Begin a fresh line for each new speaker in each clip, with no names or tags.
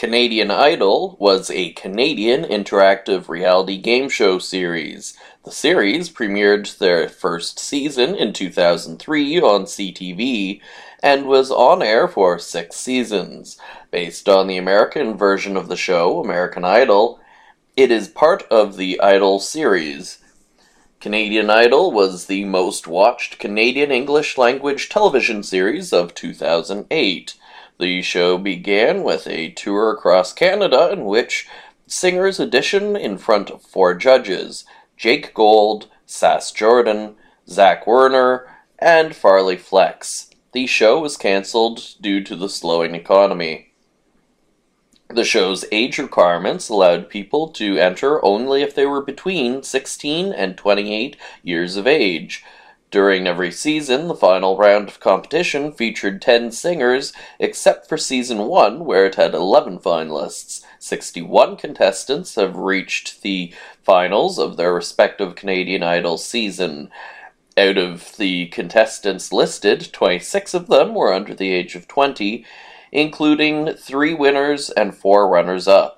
Canadian Idol was a Canadian interactive reality game show series. The series premiered their first season in 2003 on CTV and was on air for 6 seasons. Based on the American version of the show, American Idol, it is part of the Idol series. Canadian Idol was the most watched Canadian English language television series of 2008. The show began with a tour across Canada in which singers audition in front of 4 judges: Jake Gold, Sass Jordan, Zach Werner, and Farley Flex. The show was cancelled due to the slowing economy. The show's age requirements allowed people to enter only if they were between 16 and 28 years of age. During every season, the final round of competition featured 10 singers, except for Season 1, where it had 11 finalists. 61 contestants have reached the finals of their respective Canadian Idol season. Out of the contestants listed, 26 of them were under the age of 20, including 3 winners and 4 runners-up.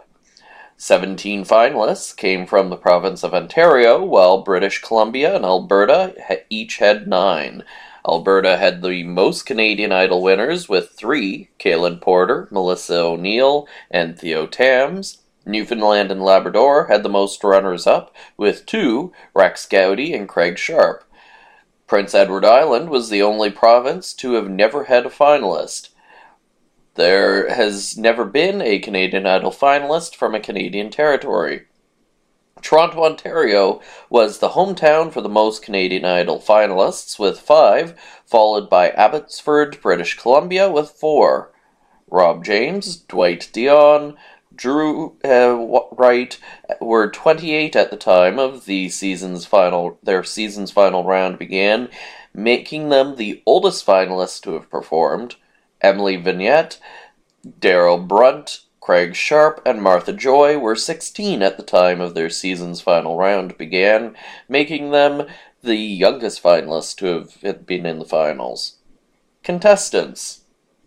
17 finalists came from the province of Ontario, while British Columbia and Alberta each had 9. Alberta had the most Canadian Idol winners with 3, Kaylin Porter, Melissa O'Neill, and Theo Tams. Newfoundland and Labrador had the most runners-up with 2, Rex Gowdy and Craig Sharp. Prince Edward Island was the only province to have never had a finalist. There has never been a Canadian Idol finalist from a Canadian territory. Toronto, Ontario was the hometown for the most Canadian Idol finalists with 5, followed by Abbotsford, British Columbia with 4. Rob James, Dwight Dion, Drew Wright were 28 at the time of their season's final round began, making them the oldest finalists to have performed. Emily Vignette, Daryl Brunt, Craig Sharp, and Martha Joy were 16 at the time of their season's final round began, making them the youngest finalists to have been in the finals. Contestants: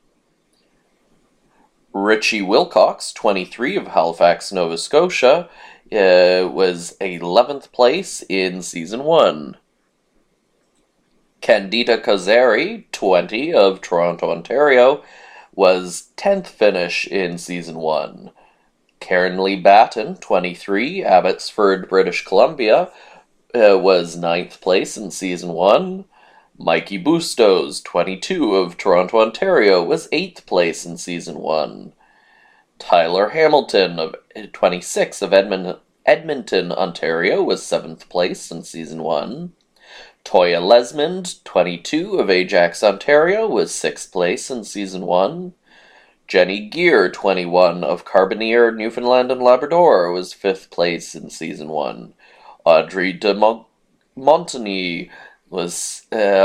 Richie Wilcox, 23, of Halifax, Nova Scotia, was 11th place in Season 1. Candida Kazari, 20, of Toronto, Ontario, was 10th finish in Season 1. Karen Lee Batten, 23, Abbotsford, British Columbia, was 9th place in Season 1. Mikey Bustos, 22, of Toronto, Ontario, was 8th place in Season 1. Tyler Hamilton, 26, of Edmonton, Ontario, was 7th place in Season 1. Toya Lesmond, 22, of Ajax, Ontario, was 6th place in Season 1. Jenny Gear, 21, of Carbonear, Newfoundland and Labrador, was 5th place in Season 1. Audrey de Montagny was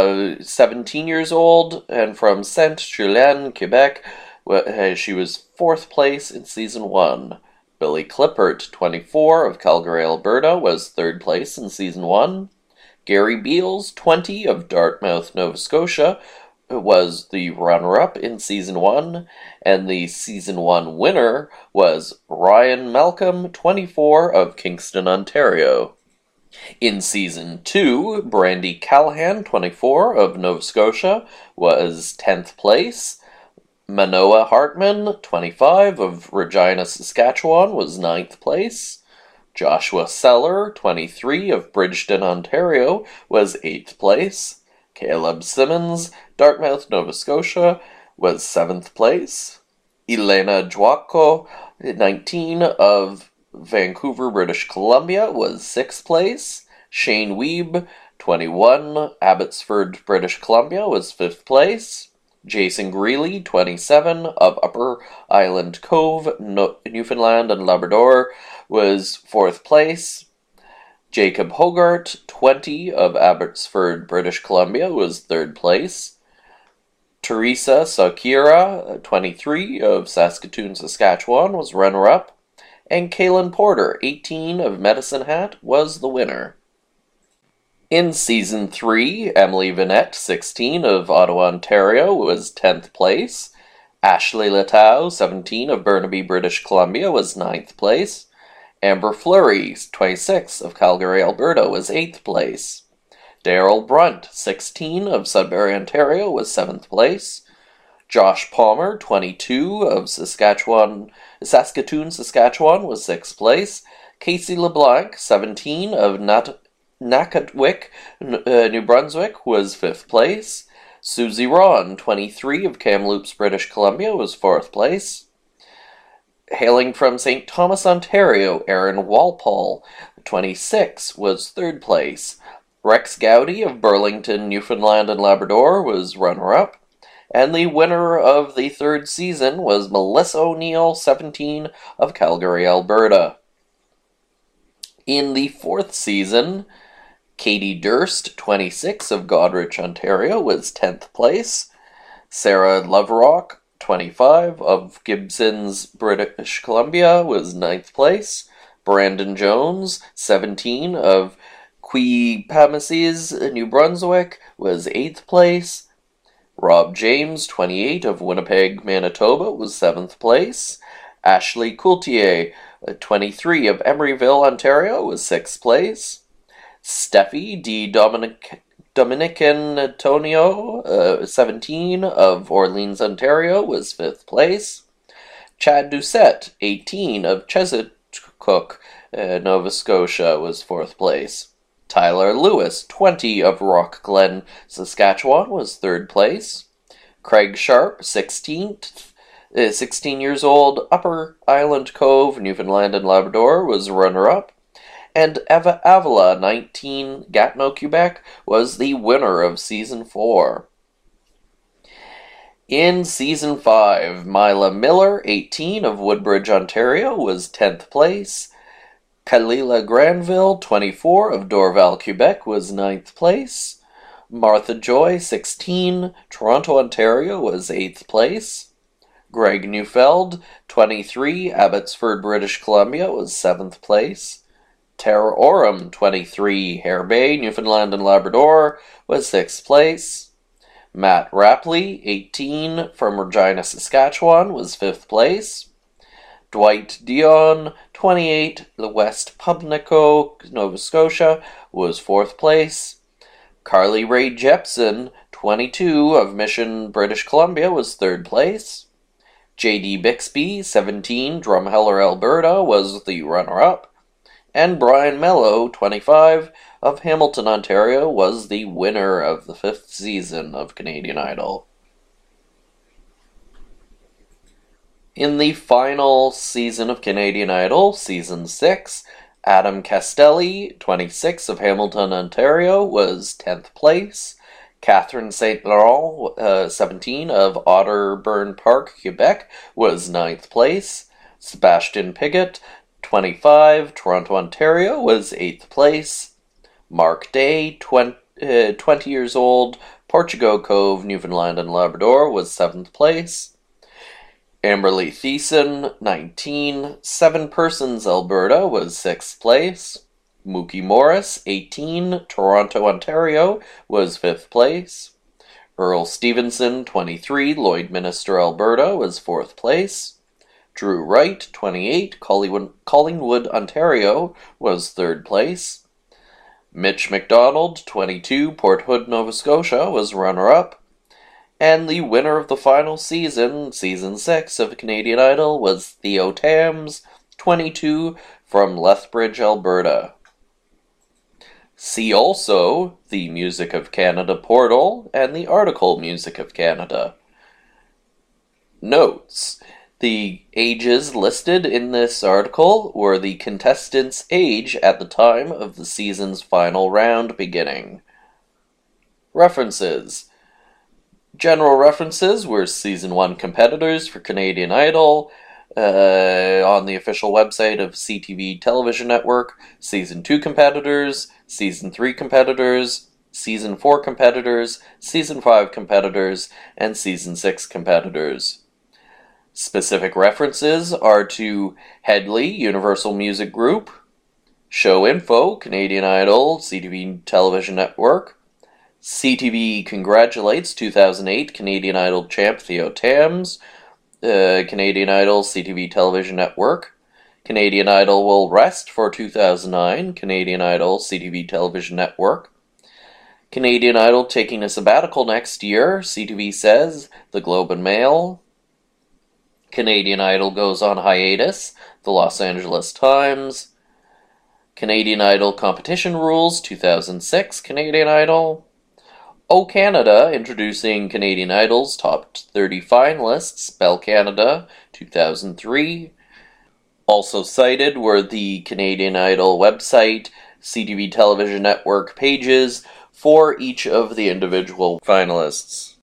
17 years old and from Saint-Julien, Quebec. She was 4th place in Season 1. Billy Clippert, 24, of Calgary, Alberta, was 3rd place in Season 1. Gary Beals, 20, of Dartmouth, Nova Scotia, was the runner-up in Season 1, and the Season 1 winner was Ryan Malcolm, 24, of Kingston, Ontario. In Season 2, Brandi Callahan, 24, of Nova Scotia, was 10th place. Manoa Hartman, 25, of Regina, Saskatchewan, was 9th place. Joshua Seller, 23, of Bridgeton, Ontario, was 8th place. Caleb Simmons, Dartmouth, Nova Scotia, was 7th place. Elena Dwako, 19, of Vancouver, British Columbia, was 6th place. Shane Weeb, 21, Abbotsford, British Columbia, was 5th place. Jason Greeley, 27, of Upper Island Cove, Newfoundland and Labrador, was 4th place. Jacob Hogarth, 20, of Abbotsford, British Columbia, was 3rd place. Teresa Sakira, 23, of Saskatoon, Saskatchewan, was runner-up. And Kaylin Porter, 18, of Medicine Hat, was the winner. In Season 3, Emily Vignette, 16, of Ottawa, Ontario, was 10th place. Ashley Latow, 17, of Burnaby, British Columbia, was ninth place. Amber Fleury, 26, of Calgary, Alberta, was 8th place. Daryl Brunt, 16, of Sudbury, Ontario, was 7th place. Josh Palmer, 22, of Saskatoon, Saskatchewan, was 6th place. Casey LeBlanc, 17, of Nakatwick, New Brunswick, was 5th place. Susie Ron, 23, of Kamloops, British Columbia, was 4th place. Hailing from St. Thomas, Ontario, Aaron Walpole, 26, was 3rd place. Rex Gowdy of Burlington, Newfoundland and Labrador, was runner-up. And the winner of the 3rd season was Melissa O'Neill, 17, of Calgary, Alberta. In the 4th season, Katie Durst, 26, of Goderich, Ontario, was 10th place. Sarah Loverock, 25, of Gibsons, British Columbia, was 9th place. Brandon Jones, 17, of Quiepamesses, New Brunswick, was 8th place. Rob James, 28, of Winnipeg, Manitoba, was 7th place. Ashley Coultier, 23, of Emeryville, Ontario, was 6th place. Steffi D. Dominican Antonio, 17, of Orleans, Ontario, was 5th place. Chad Doucette, 18, of Chesapeake, Nova Scotia, was 4th place. Tyler Lewis, 20, of Rock Glen, Saskatchewan, was 3rd place. Craig Sharp, 16 years old, Upper Island Cove, Newfoundland and Labrador, was runner-up. And Eva Avila, 19, Gatineau, Quebec, was the winner of Season 4. In Season 5, Mila Miller, 18, of Woodbridge, Ontario, was 10th place. Kalila Granville, 24, of Dorval, Quebec, was 9th place. Martha Joy, 16, Toronto, Ontario, was 8th place. Greg Neufeld, 23, Abbotsford, British Columbia, was 7th place. Tara Oram, 23, Hare Bay, Newfoundland and Labrador, was 6th place. Matt Rapley, 18, from Regina, Saskatchewan, was 5th place. Dwight Dion, 28, the West Pubnico, Nova Scotia, was 4th place. Carly Rae Jepson, 22, of Mission, British Columbia, was 3rd place. J.D. Bixby, 17, Drumheller, Alberta, was the runner-up. And Brian Mello, 25, of Hamilton, Ontario, was the winner of the 5th season of Canadian Idol. In the final season of Canadian Idol, Season 6, Adam Castelli, 26, of Hamilton, Ontario, was 10th place. Catherine St. Laurent, 17, of Otterburn Park, Quebec, was 9th place. Sebastian Piggott, 25, Toronto, Ontario, was 8th place. Mark Day, 20 years old, Portugal Cove, Newfoundland and Labrador, was 7th place. Amberly Thiessen, 19, Seven Persons, Alberta, was 6th place. Mookie Morris, 18, Toronto, Ontario, was 5th place. Earl Stevenson, 23, Lloydminster, Alberta, was 4th place. Drew Wright, 28, Collingwood, Ontario, was 3rd place. Mitch McDonald, 22, Port Hood, Nova Scotia, was runner-up. And the winner of the final season, Season 6 of Canadian Idol, was Theo Tams, 22, from Lethbridge, Alberta. See also the Music of Canada portal and the article Music of Canada. Notes: the ages listed in this article were the contestants' age at the time of the season's final round beginning. References: general references were Season 1 competitors for Canadian Idol on the official website of CTV Television Network, Season 2 competitors, Season 3 competitors, Season 4 competitors, Season 5 competitors, and Season 6 competitors. Specific references are to Headley, Universal Music Group, Show Info, Canadian Idol, CTV Television Network, CTV congratulates 2008 Canadian Idol champ Theo Tams, Canadian Idol, CTV Television Network. Canadian Idol will rest for 2009, Canadian Idol, CTV Television Network. Canadian Idol taking a sabbatical next year, CTV says, The Globe and Mail. Canadian Idol goes on hiatus, The Los Angeles Times. Canadian Idol competition rules, 2006, Canadian Idol. O Canada introducing Canadian Idol's top 30 finalists, Bell Canada, 2003. Also cited were the Canadian Idol website, CTV Television Network pages for each of the individual finalists.